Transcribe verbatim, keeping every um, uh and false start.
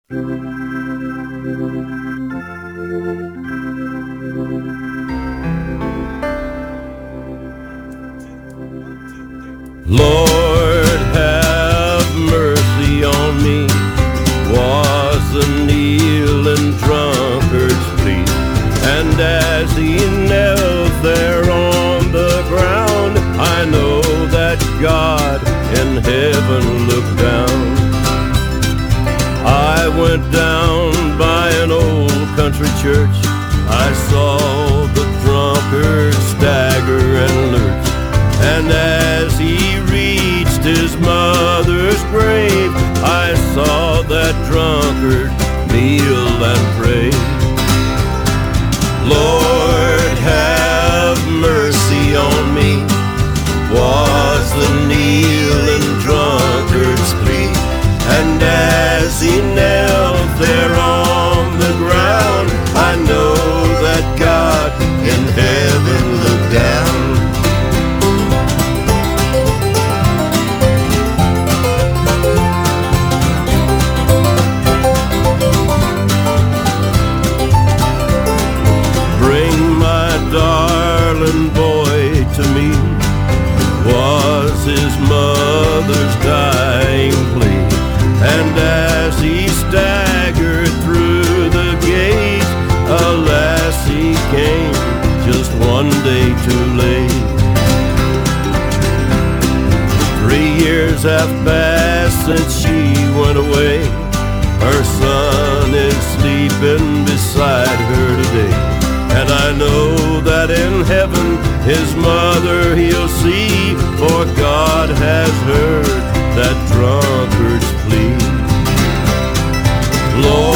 Lord, have mercy on me, was the kneeling drunkard's plea. And as he knelt there on the ground, I know that God in heaven looked down. I went down by an old country church. I saw the drunkard stagger and lurch. And as he reached his mother's grave, I saw that drunkard kneel and pray. Lord, have mercy on me, was the kneeling drunkard's plea. And as he knelt there on the ground, I know that God in heaven looked down. Darling boy to me was his mother's dying plea. And as he staggered through the gate, alas, he came just one day too late. Three years have passed since she went away. Her son is sleeping beside her today. And I know that in heaven his mother he'll see, for God has heard that drunkard's plea. Lord,